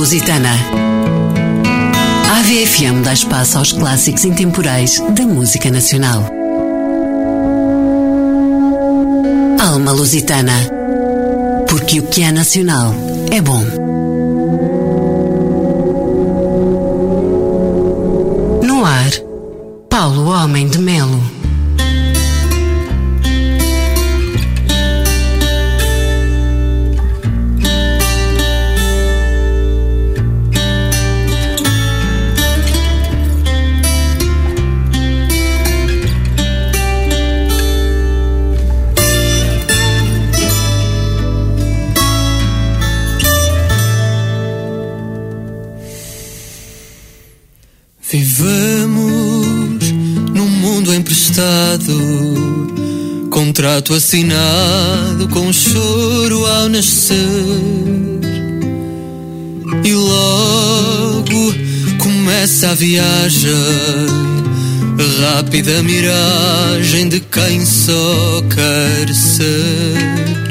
Lusitana. A AVFM dá espaço aos clássicos intemporais da música nacional. Alma Lusitana. Porque o que é nacional é bom. No ar, Paulo Homem de Melo. Vivemos num mundo emprestado, contrato assinado com choro ao nascer, e logo começa a viagem, rápida miragem de quem só quer ser.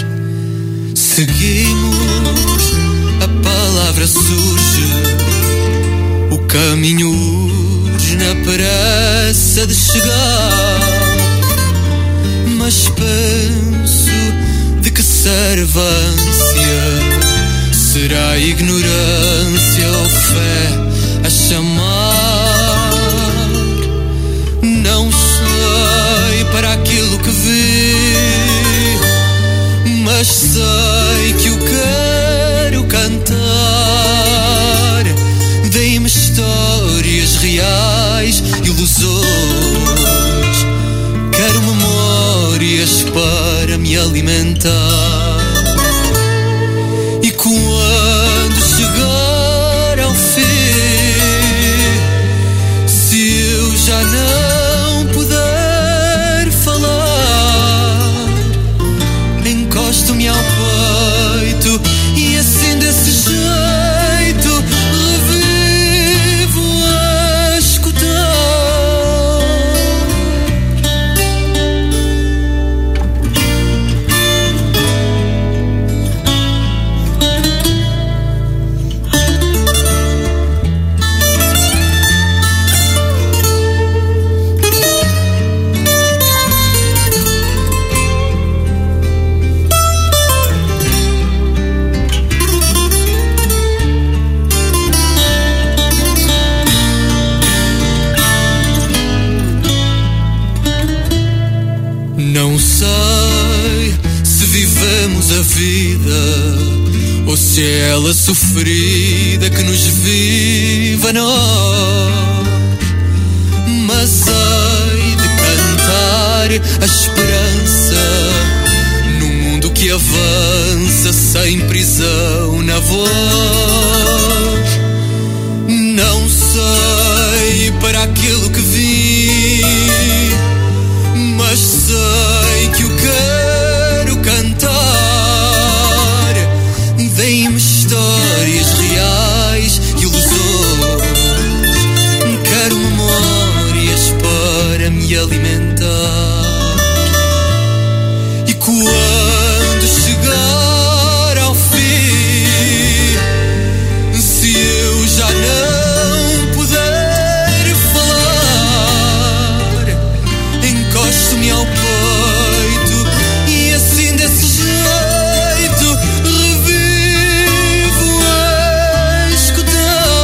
Seguimos, a palavra surge, o caminho urge na pressa de chegar, mas penso de que serve a ânsia, será a ignorância ou fé a chamar? Não sei para aquilo que vi, mas sei que o quero cantar. Deem-me histórias reais, ilusões. Quero memórias para me alimentar. E quando chegar ao fim, se eu já não puder falar, encosto-me ao peito e assim desse jeito revivo a escutar. Não sei se vivemos a vida ou se é ela sofrida que nos vive a nós, mas hei de cantar a esperança num mundo que avança sem prisão na voz. Não sei para aquilo que vi, mas sei que o quero cantar. Deem-me histórias reais, ilusões. Quero memórias para me alimentar. E quando chegar ao fim, se eu já não puder falar, encosto-me ao peito e assim desse jeito revivo a escutar.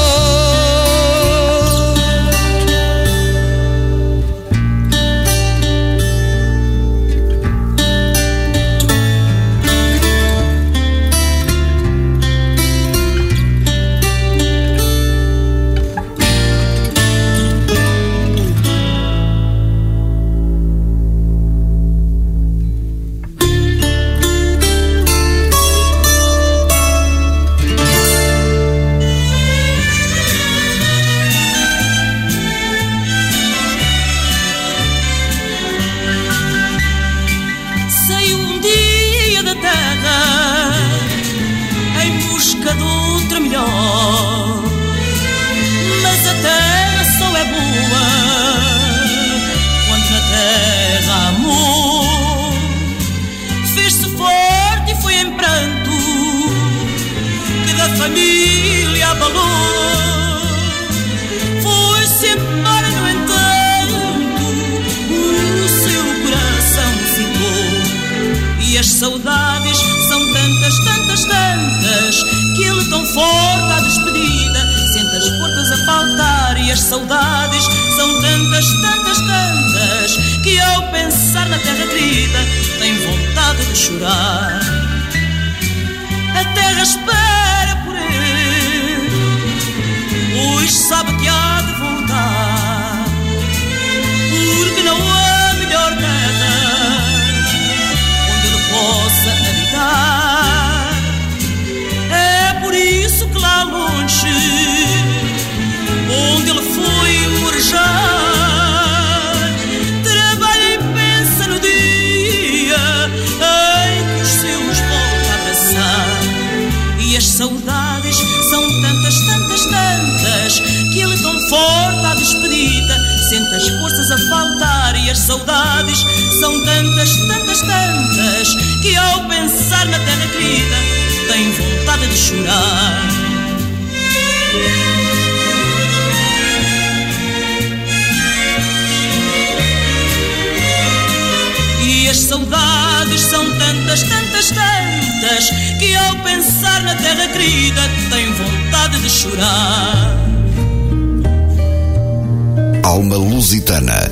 Saio um dia da terra em busca de outra melhor, mas a terra só é boa quando na terra há amor. Fez-se forte e foi em pranto que da família abalou. Foi-se embora, no entanto, o seu coração ficou. E as saudades são tantas, tantas, tantas, que ele tão forte à despedida sente as portas a faltar. E as saudades são tantas, tantas, tantas, que ao pensar na terra querida tem vontade de chorar. A terra espera por ele, pois sabe que há de voltar, porque não há melhor terra onde ele possa habitar. É por isso que lá longe, onde ele foi morejar, trabalha e pensa no dia em que os seus volta a abraçar. E as saudades são tantas, tantas, tantas, que ele tão forte à despedida sente as forças a faltar. E as saudades são tantas, tantas, tantas, que ao pensar na terra querida tem vontade de chorar. E as saudades são tantas, tantas, tantas, que ao pensar na terra querida tem vontade de chorar. Alma Lusitana.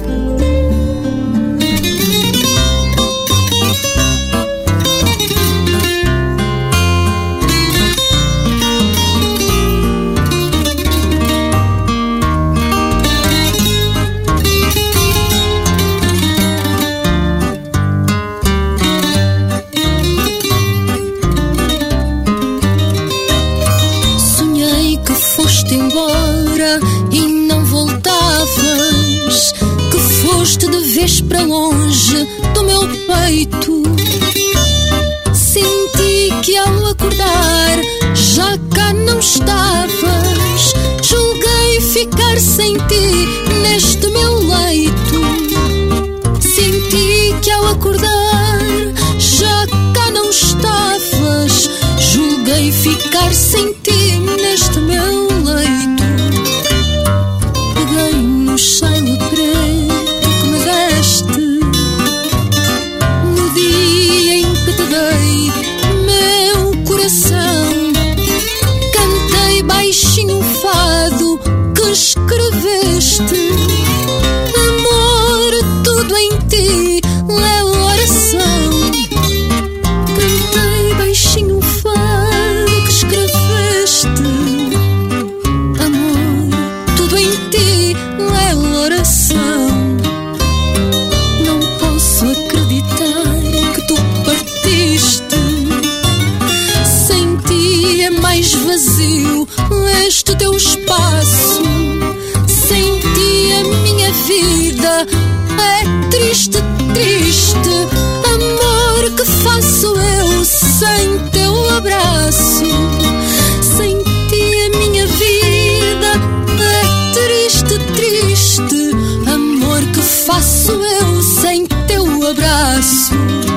Para longe do meu peito, senti que ao acordar já cá não estavas. Julguei ficar sem ti neste meu leito. Senti que ao acordar já cá não estavas. Julguei ficar sem ti neste meu leito. Peguei no cheiro preto no dia em que te dei meu coração, cantei baixinho um fado que escreveste. Amor, tudo em ti é oração. Cantei baixinho um fado que escreveste. Amor, tudo em ti é oração. Vazio este teu espaço, sem ti a minha vida é triste, triste. Amor, que faço eu sem teu abraço? Sem ti a minha vida é triste, triste. Amor, que faço eu sem teu abraço?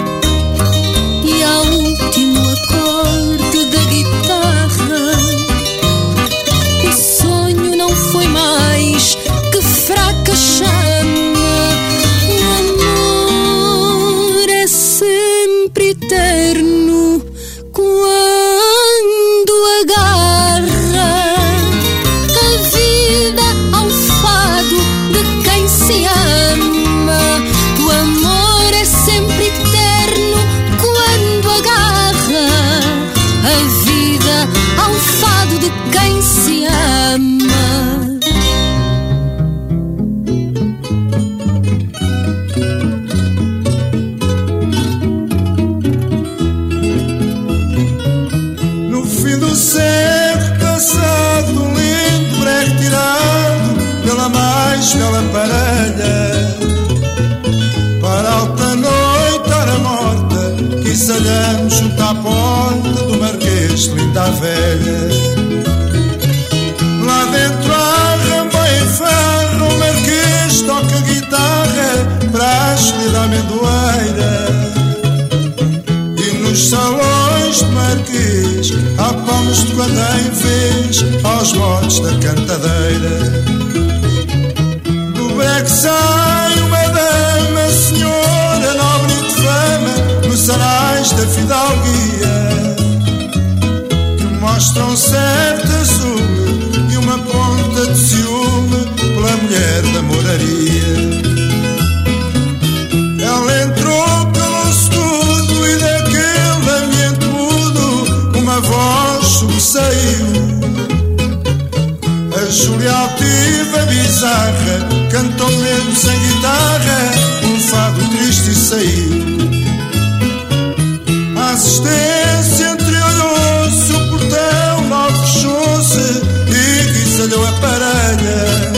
E ao último acorde da guitarra, o sonho não foi mais que fraca chama. O amor é sempre eterno quando agarra a vida ao fado de quem se ama. O amor é sempre eterno quando agarra a vida ao fado de quem se ama. No fim do século passado, um lindo breque tirado pela mais bela parelha, para a alta noite era morta, que ensaiamos junto à porta do Marquês, linda a velha. Lá dentro há ramboia e ferro, o Marquês toca guitarra para a escolhida amendoeira. E nos salões de Marquês há Há palmas de quando em vez aos modos da cantadeira. Do breque sai uma dama, senhora nobre de fama, nos anais da fidalguia, que mostram certo azul e uma ponta de ciúme pela mulher da moraria. Ela entrou pelo escudo e daquele ambiente mudo uma voz sobressaiu. A Júlia altiva bizarra cantou mesmo sem guitarra um fado triste e saiu. A assistência entreolhou-se, o portão mal fechou-se e guisalhou a parelha.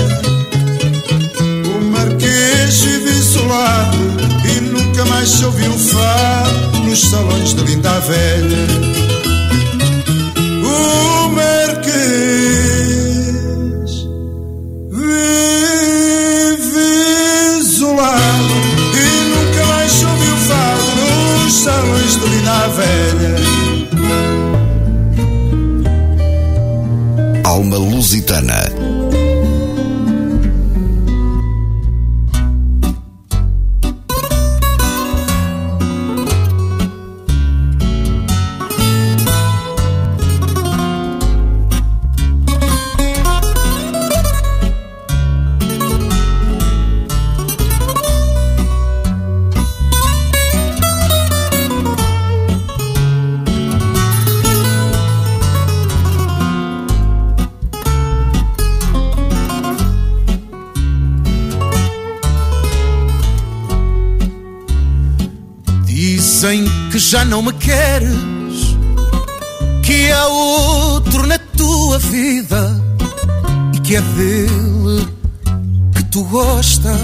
O Marquês vive isolado e nunca mais se ouviu fado nos salões de Linda a Velha. O Marquês vive isolado e nunca mais se ouviu fado nos salões de Linda a Velha. Alma Lusitana. Dizem que já não me queres, que há outro na tua vida e que é dele que tu gostas.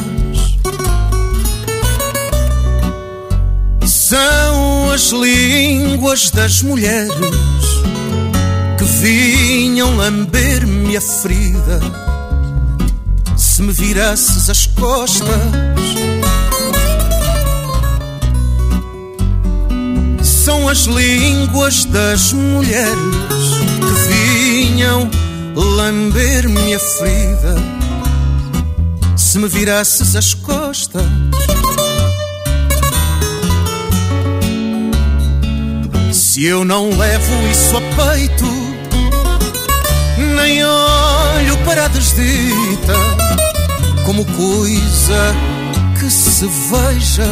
São as línguas das mulheres que vinham lamber-me a ferida se me virasses as costas. São as línguas das mulheres que vinham lamber-me a ferida se me virasses as costas. Se eu não levo isso a peito, nem olho para a desdita como coisa que se veja.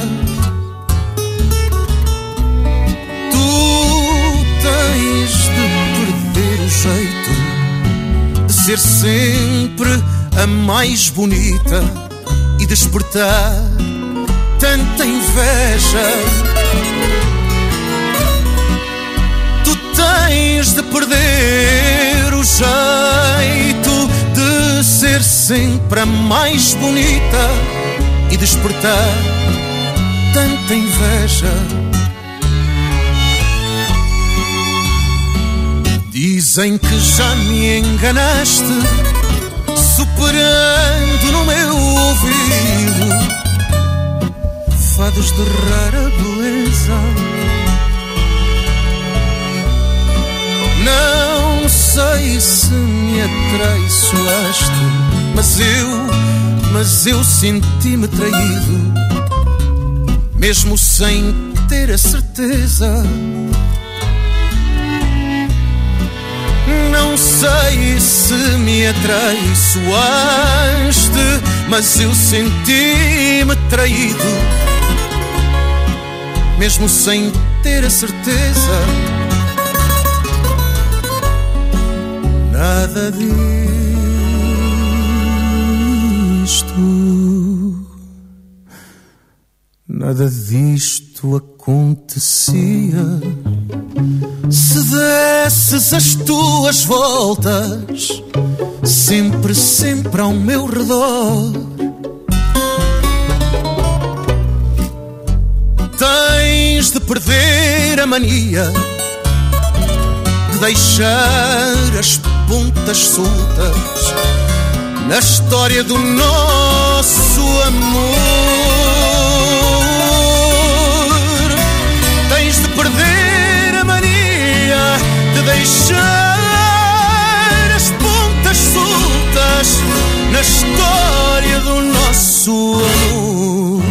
Tens de perder o jeito de ser sempre a mais bonita e despertar tanta inveja. Tu tens de perder o jeito de ser sempre a mais bonita e despertar tanta inveja. Dizem que já me enganaste, superando no meu ouvido fados de rara beleza. Não sei se me atraiçoaste, mas eu senti-me traído, mesmo sem ter a certeza. Não sei se me atraiçoaste, mas eu senti-me traído, mesmo sem ter a certeza. Nada disto acontecia se desses as tuas voltas sempre, sempre ao meu redor. Tens de perder a mania de deixar as pontas soltas na história do nosso amor. Tens de perder a mania de deixar as pontas soltas na história do nosso amor.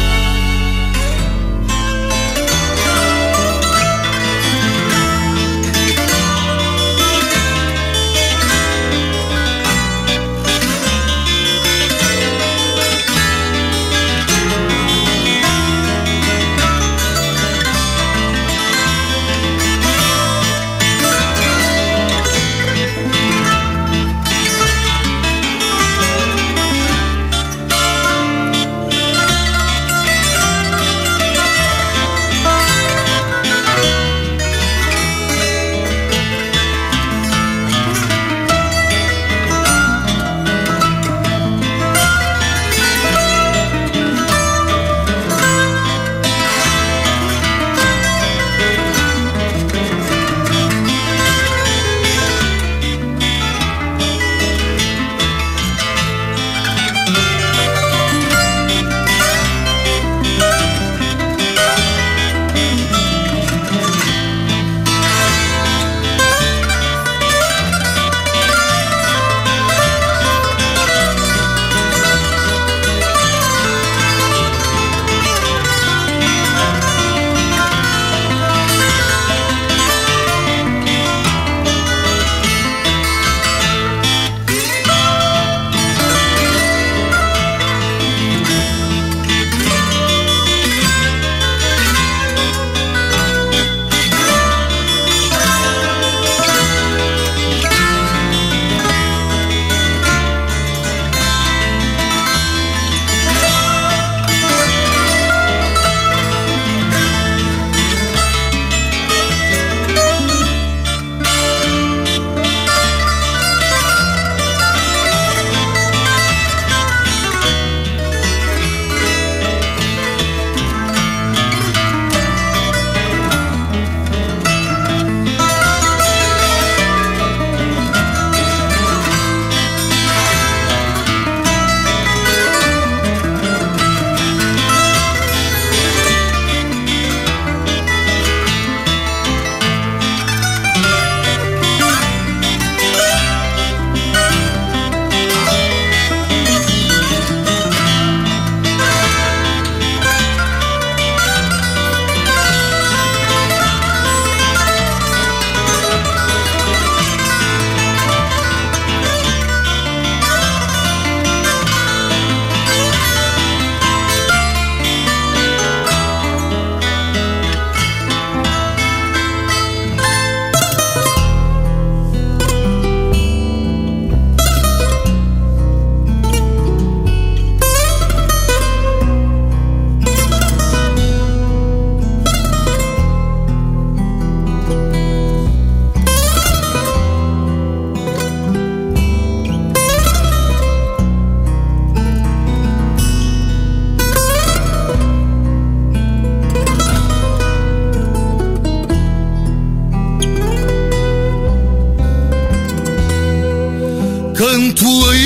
Canto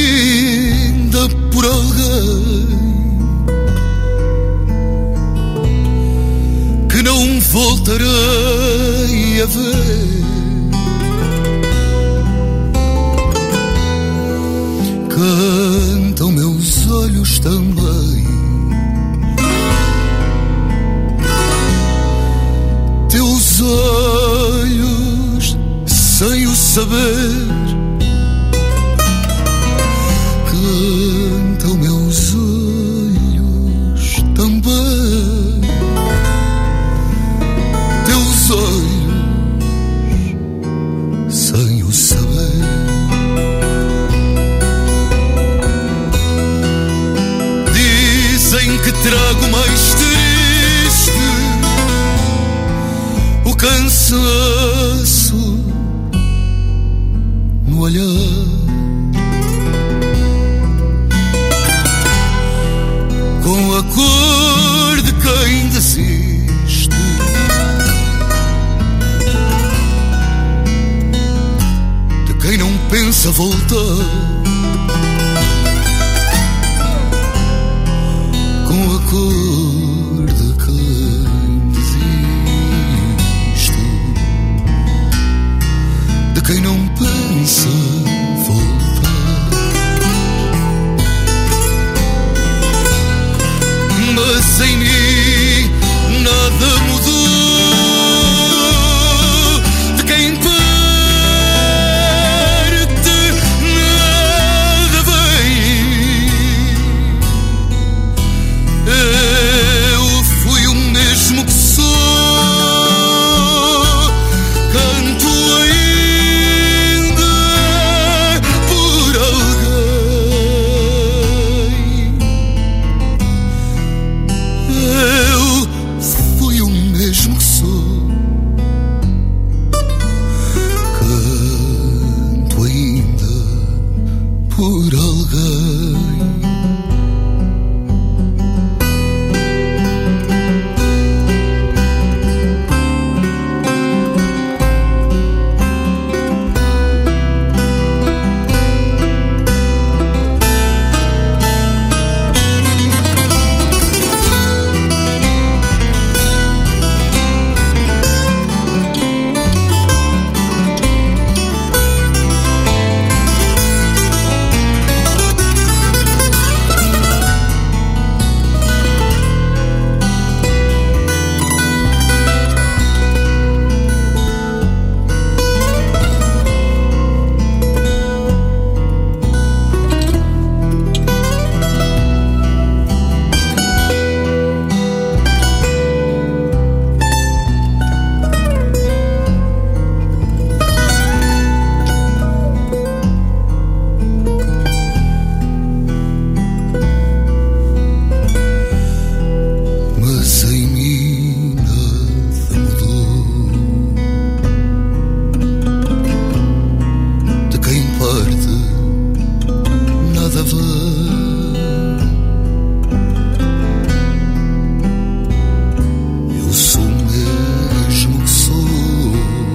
ainda por alguém que não voltarei a ver. Cantam meus olhos também, teus olhos sem o saber. Cantam meus olhos também, teus olhos sem o saber. Dizem que trago mais triste o cansaço no olhar. Com a cor de quem desiste, de quem não pensa voltar. Com a cor de quem desiste, quem não pensa voltar. Mas em mim nada mudou, de quem parte nada vem. Eu fui o mesmo que sou, canto ainda por alguém. Eu fui o mesmo que sou, canto ainda por alguém. Mas em mim nada mudou, de quem parte nada vem. Eu sou o mesmo que sou,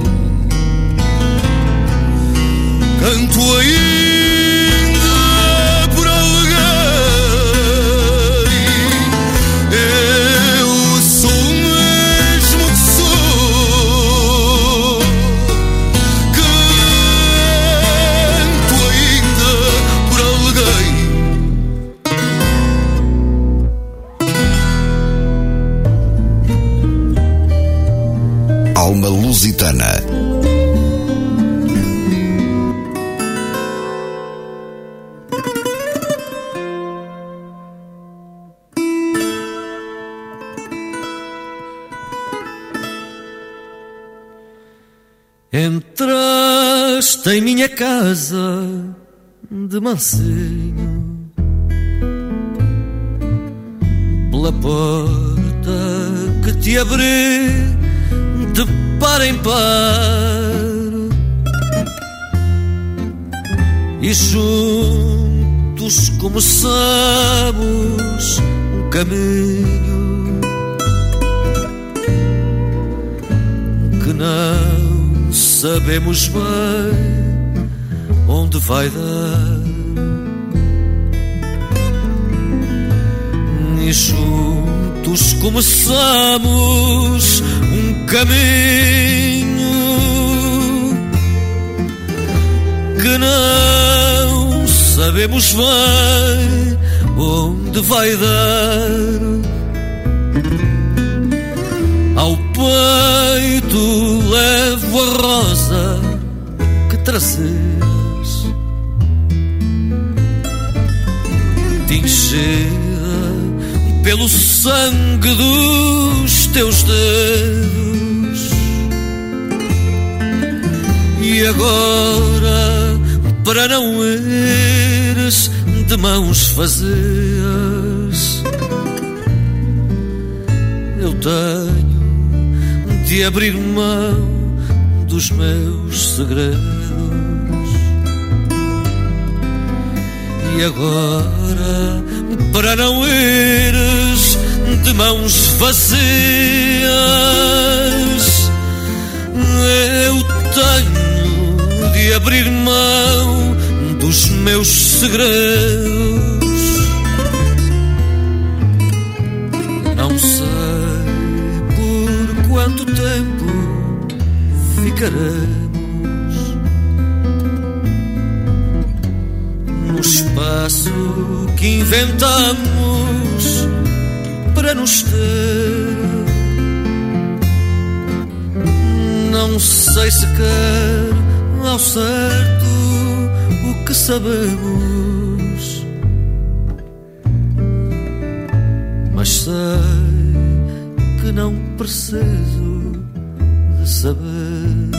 canto ainda por alguém. Eu sou o mesmo que sou, canto ainda por alguém. Alma Lusitana. Entraste em minha casa de mansinho, pela porta que te abri de par em par, e juntos começamos um caminho que não sabemos bem onde vai dar, e juntos começamos um caminho que não sabemos bem onde vai dar. Ao peito levo a rosa que traces, tingida pelo sangue dos teus dedos. E agora, para não ires de mãos vazias, eu tenho de abrir mão dos meus segredos. E agora, para não ires de mãos vazias, eu tenho de abrir mão dos meus segredos. Não sei por quanto tempo ficaremos, no espaço que inventamos para nos ter. Não sei sequer ao certo o que sabemos, mas sei que não preciso de saber.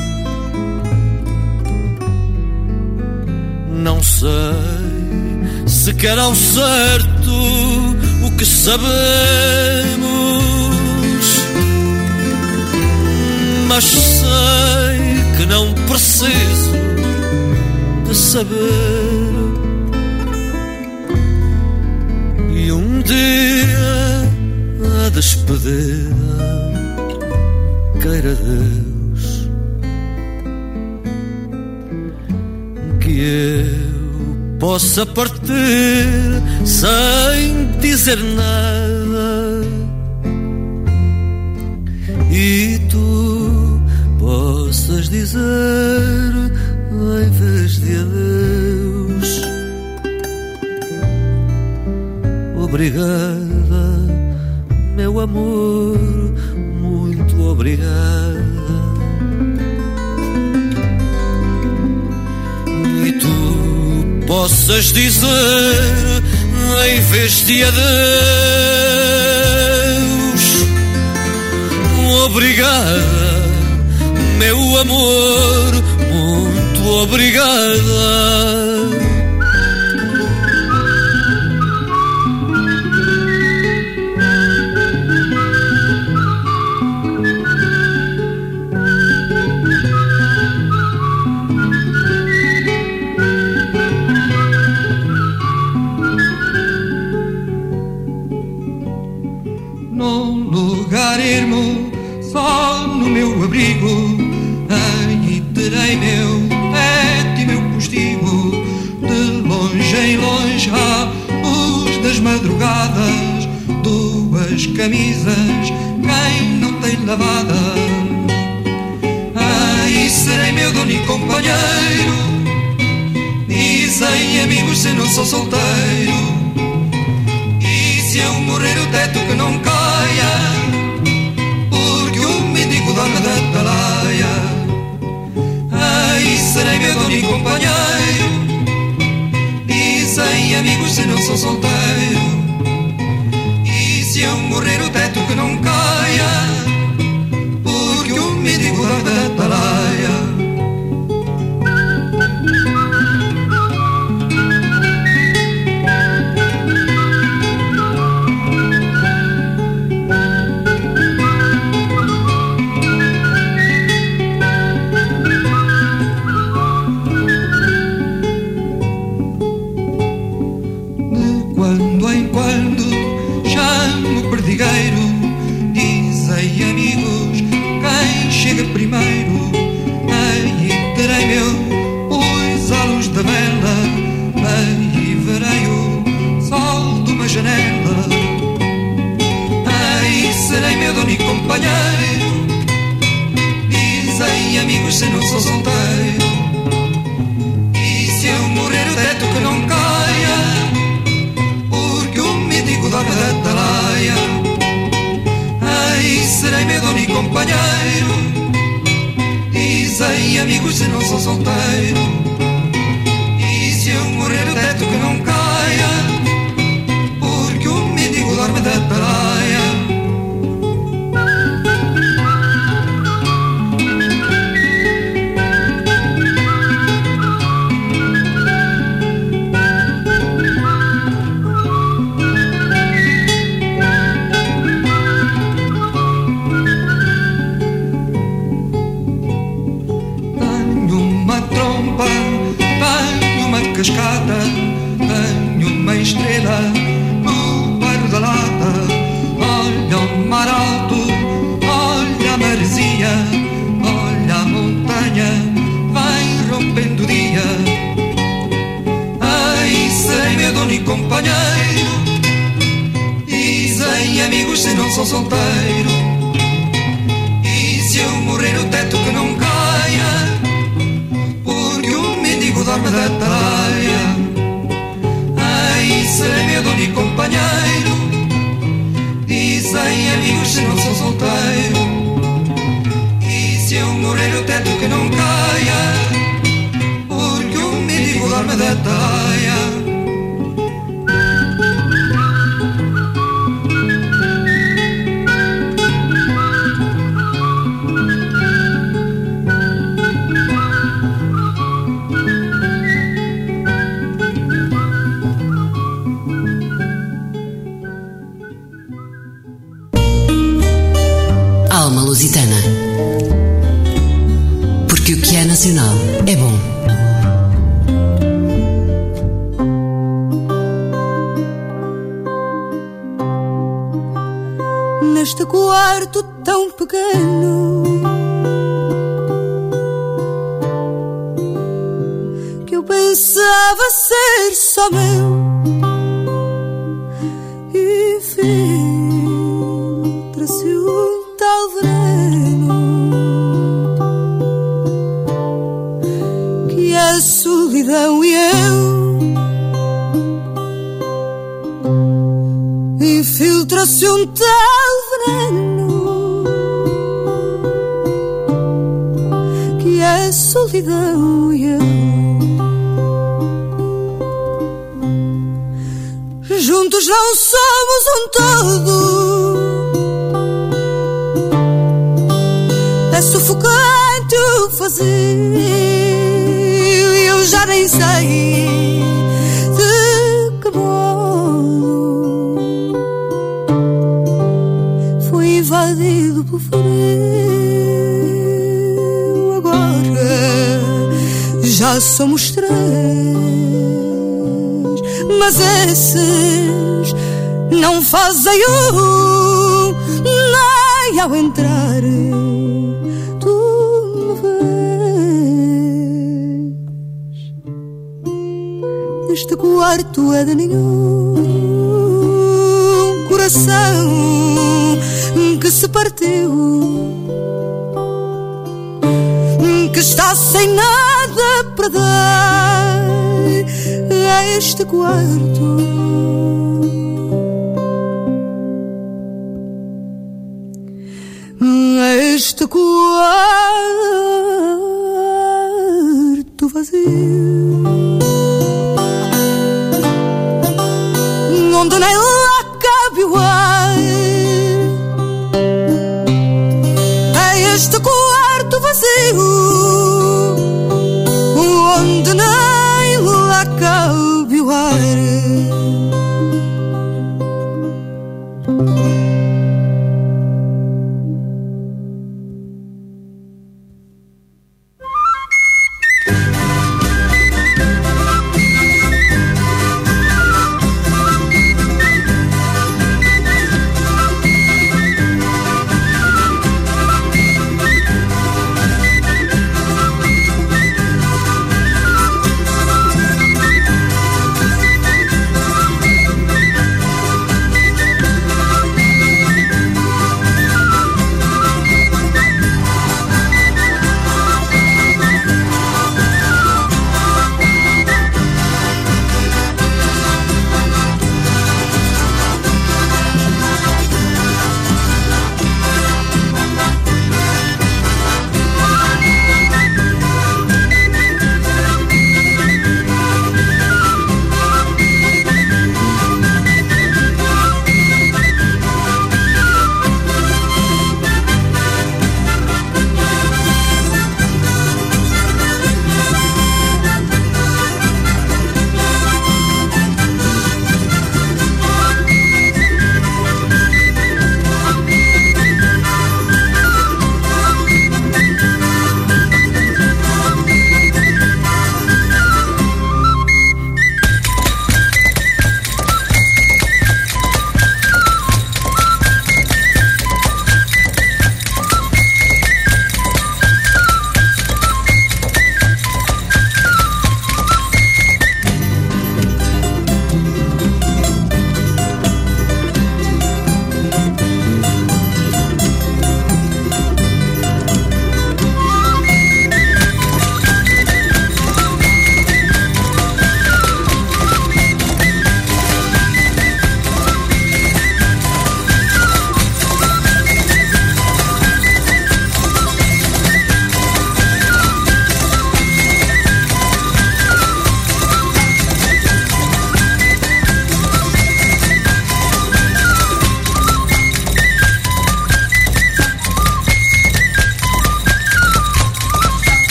Não sei sequer ao certo o que sabemos, mas sei que não preciso de saber. E um dia a despedida, queira Deus, que eu possa partir sem dizer nada e tu possas dizer em vez de adeus: obrigada, meu amor, muito obrigada. E tu possas dizer em vez de adeus: obrigada, meu amor, muito obrigada. Só no meu abrigo, aí terei meu teto e meu postigo. De longe em longe há luz das madrugadas, duas camisas, quem não tem lavadas. Aí serei meu dono e companheiro, e sem amigos se não sou solteiro. E se eu morrer o teto que não caia, dona da atalaia. Aí serei meu dono e companheiro, e sem amigos se não sou solteiro. E se eu morrer o teto que não caia, porque o mendigo dona da atalaia. Dizei amigos, quem chega primeiro, aí terei meu luz à luz da vela, aí verei o sol de uma janela. Aí serei meu dono e companheiro, dizei amigos se não sou solteiro. E se eu morrer o teto que não caia, porque o mendigo dona da atalaia. Aí serei meu dono e companheiro, dizei amigos se não sou solteiro. E se eu morrer o teto que não caia, porque o mendigo dorme da atalaia. Cascata, tenho uma estrela no bairro da Lata. Olha o mar alto, olha a maresia, olha a montanha, vai rompendo o dia. Aí serei meu dono e companheiro, dizem amigos se não sou solteiro. E se eu morrer o teto que não caia, porque o mendigo dorme da atalaia. Nacional é bom. Neste quarto tão pequeno que eu pensava ser só meu, e filtra-se um tal veneno que é a solidão e eu. Infiltra-se um tal veneno que é a solidão e eu. Juntos não somos um todo, é sufocante o vazio e eu já nem sei de que modo fui invadido por frio. Agora já somos três, mas esses não fazem nem ao entrar tu me vês. Este quarto é de nenhum coração que se partiu, que está sem nada para dar a este quarto. A este quarto vazio, onde nem lá cabe o ar. A este quarto vazio, onde nem lá cabe o ar.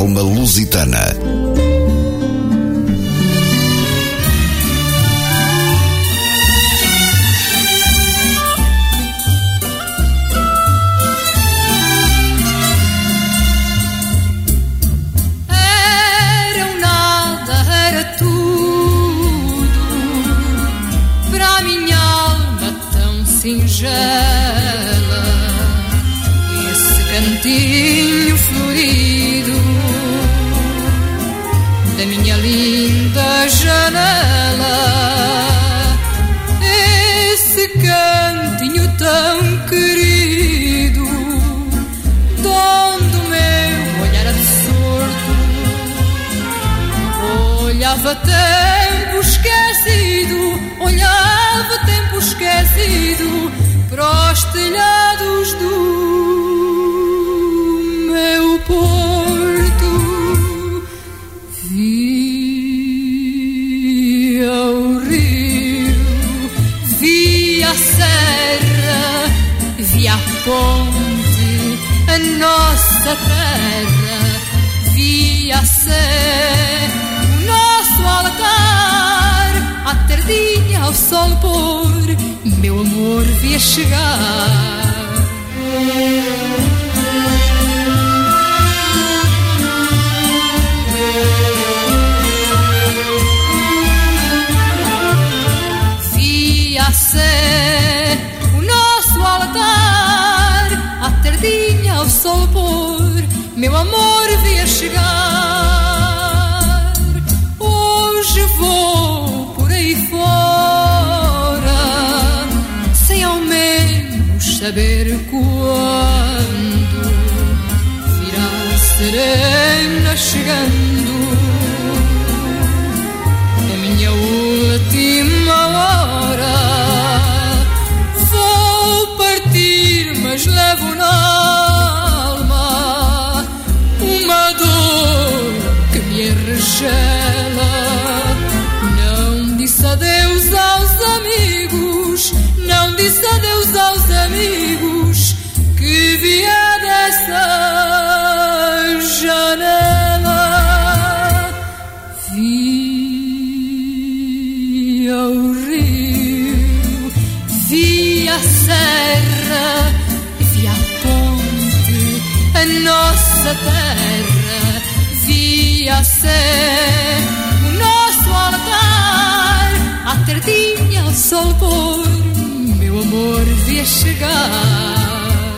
Alma Lusitana. Singela, esse cantinho florido da minha linda janela, esse cantinho tão querido, donde o meu olhar absorto olhava tempo esquecido, olhava tempo esquecido para os telhados do meu porto. Via o rio, via a serra, via a ponte, a nossa terra, via a sé, o nosso altar, à tardinha ao sol pôr, meu amor via chegar. Via a sé, o nosso altar, à tardinha ao sol pôr, meu amor via chegar. Hoje vou por aí fora, sem ao menos saber quando virá a serena chegando, a minha última hora. Vou partir, mas levo na alma uma dor que me enregela. Não disse adeus aos amigos, não disse adeus aos amigos que via dessa janela. Via o rio, via a serra, via a ponte, a nossa terra, via a sé, o nosso altar, à tardinha ao sol pôr, meu amor via chegar.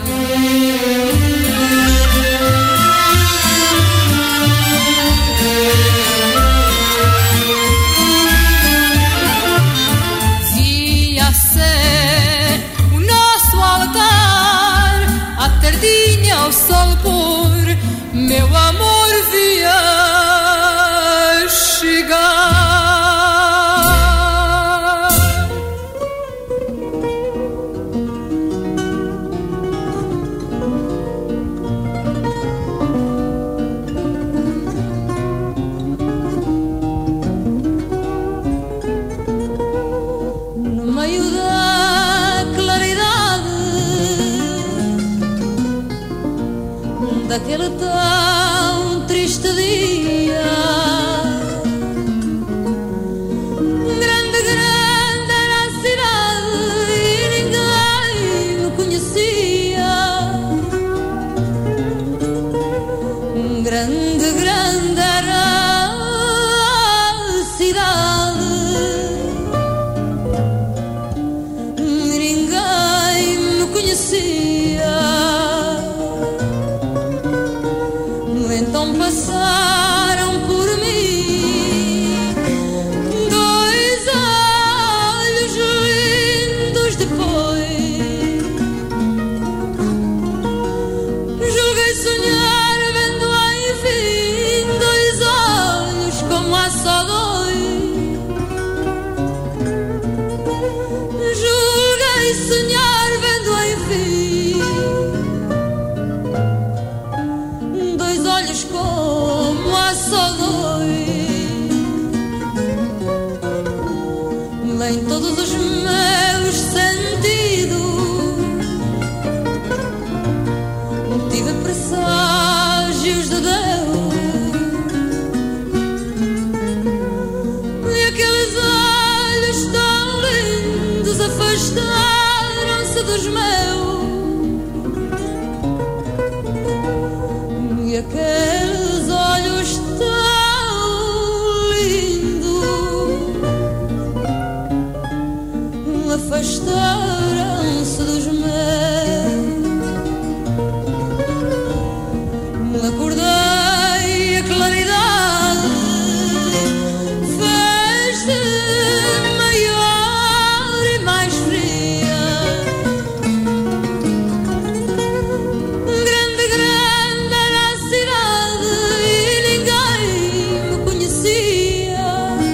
Via a sé, o nosso altar, à tardinha ao sol pôr, meu amor via chegar. Daquele tão triste dia, grande, grande era a cidade e ninguém me conhecia. Grande, grande era a cidade e ninguém me conhecia. Então passaram por mim dois olhos lindos depois. Julguei sonhar vendo enfim dois olhos como há só dois. Julguei sonhar vendo enfim olhos como há só dois. Em todos os meus sentidos tive presságios de Deus. aqueles olhos tão lindos afastaram-se dos meus. Acordei, a claridade fez-se maior e mais fria. Grande era a cidade e ninguém me conhecia.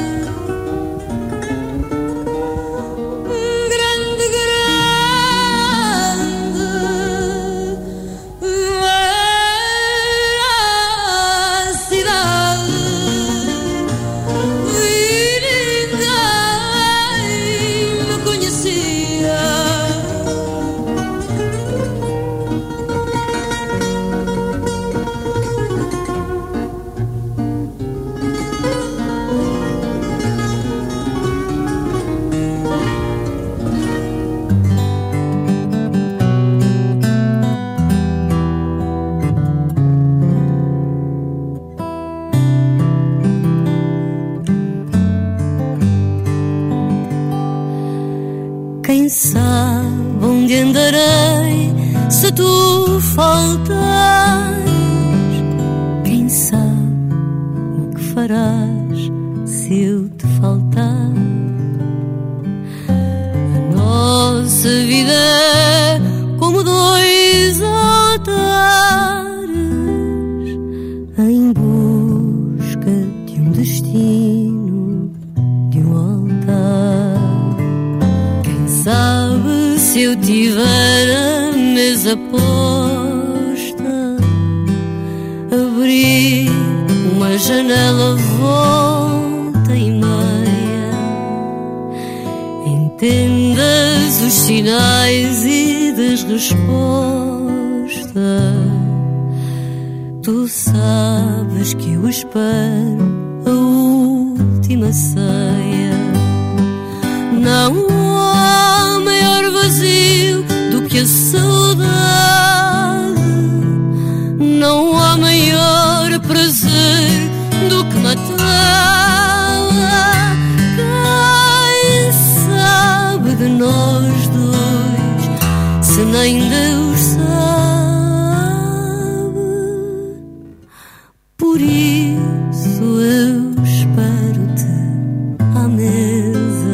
Grande era a cidade e ninguém me conhecia. Quem sabe onde andarei se tu faltares? Quem sabe o que farás se eu te faltar? A nossa vida é como dois altares em busca de um destino, de um altar. Sabe se eu tiver a mesa posta, abrir uma janela volta e meia, entendas os sinais e das respostas. Tu sabes que eu espero a última ceia. Não há maior vazio do que a saudade. Não há maior prazer do que matá-la. Quem sabe de nós dois se nem Deus sabe? Por isso eu espero-te à mesa.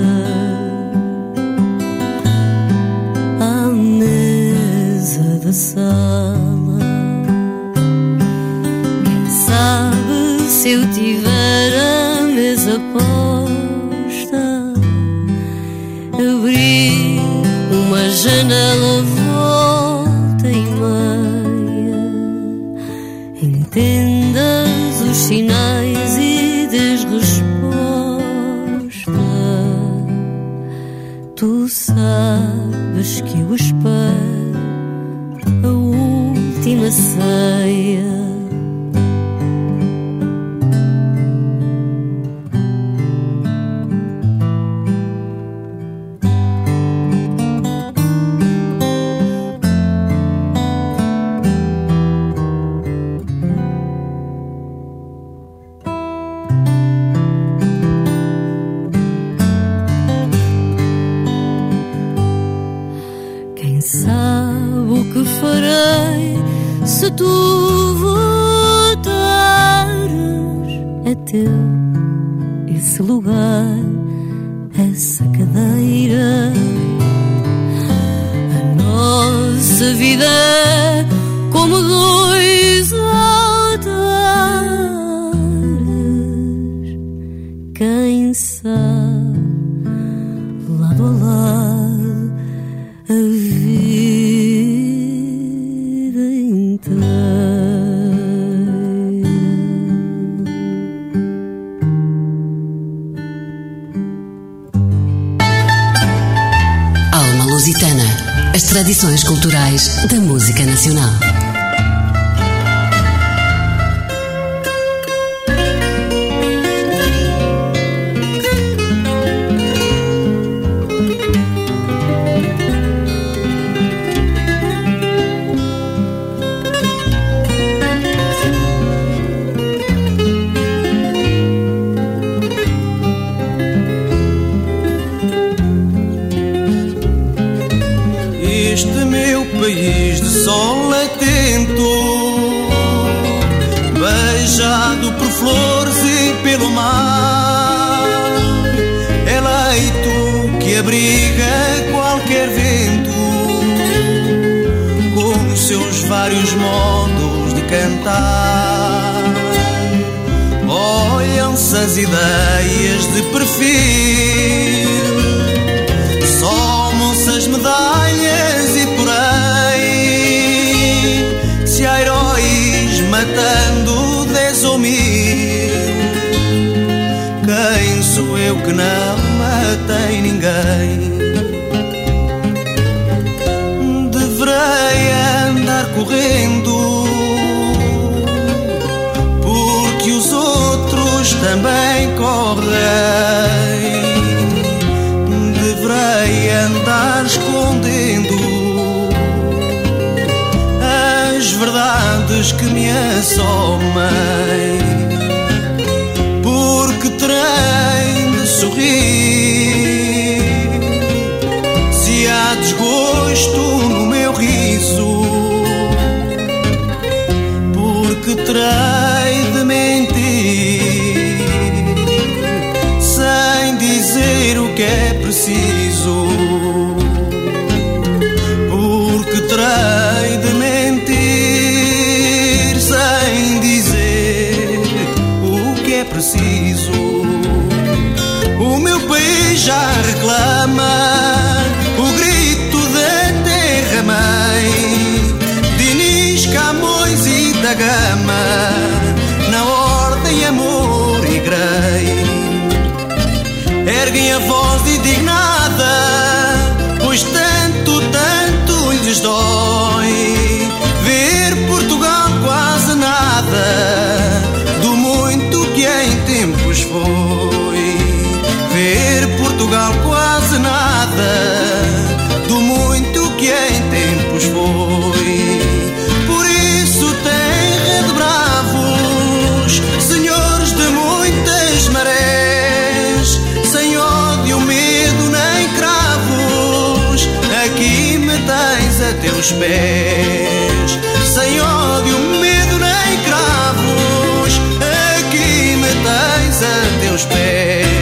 Da sala. Quem sabe se eu tiver a mesa posta, abrir uma janela volta e meia, entendas os sinais e das respostas. Tu sabes que eu espero a última ceia. Quem sabe o que farei se tu voltares? É teu esse lugar, essa cadeira. A nossa vida é como dois altares. Quem sabe lado a lado a vida inteira. Alma Lusitana, as tradições culturais da música nacional. cercado por flores e pelo mar. É leito que abriga qualquer vento, com os seus vários modos de cantar. Olham-se as ideias de perfil, somam-se as medalhas e por aí se há heróis matando 10 ou 1000, quem sou eu que não matei ninguém? Deverei andar correndo, porque os outros também correm. Deverei andar escondendo as verdades que me assomem, porque terei de sorrir se há desgosto no meu riso, porque terei de mentir sem dizer o que é preciso, porque terei de mentir sem dizer o que é preciso. O meu país já reclama o grito da terra-mãe, de Inês, Camões e da Gama, na ordem amor e grei. Erguem a voz indignada, pois tanto, tanto lhes dói ver Portugal quase nada do muito que em tempos foi. Ver Portugal quase nada do muito que em tempos foi. Por isso tem rede bravos, senhores de muitas marés, sem ódio, medo nem cravos, aqui me tens a teus pés. Sem ódio, medo nem cravos, aqui me tens a teus pés.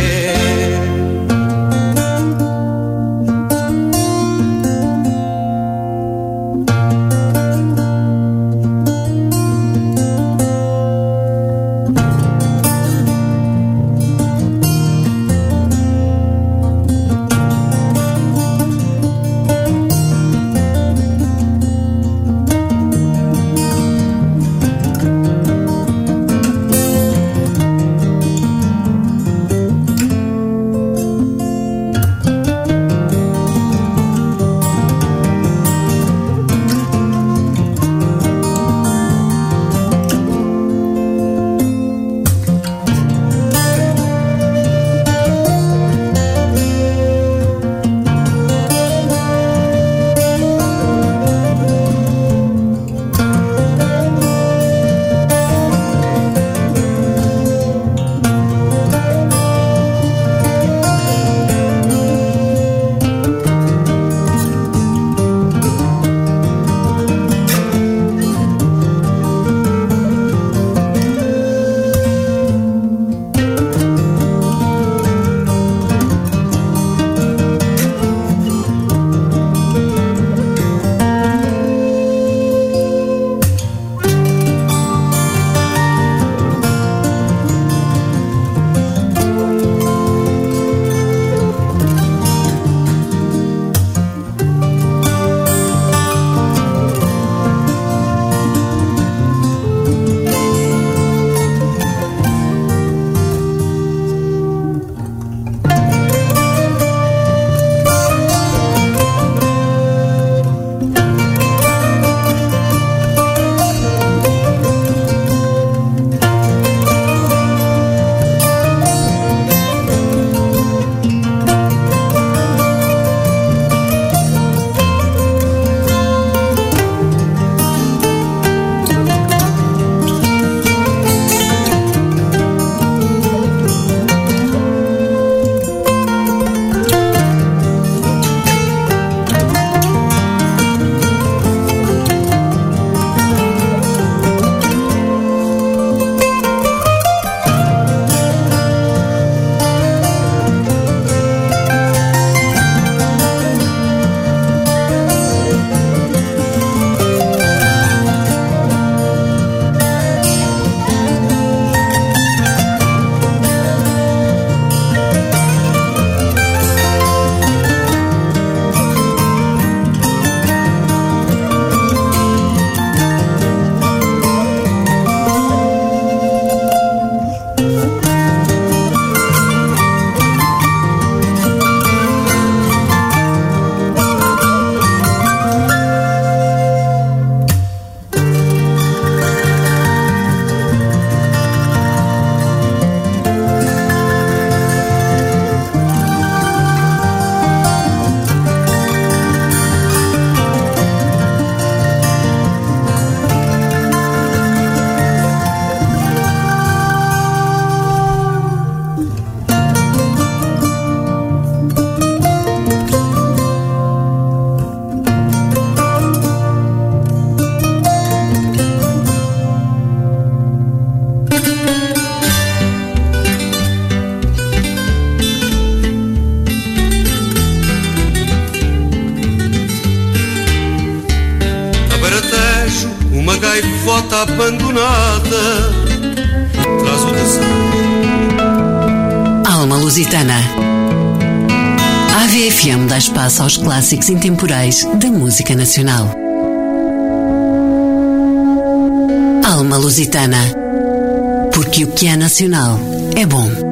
mota abandonada traz o desejo. Alma Lusitana. A AVFM dá espaço aos clássicos intemporais da música nacional. Alma Lusitana. Porque o que é nacional é bom.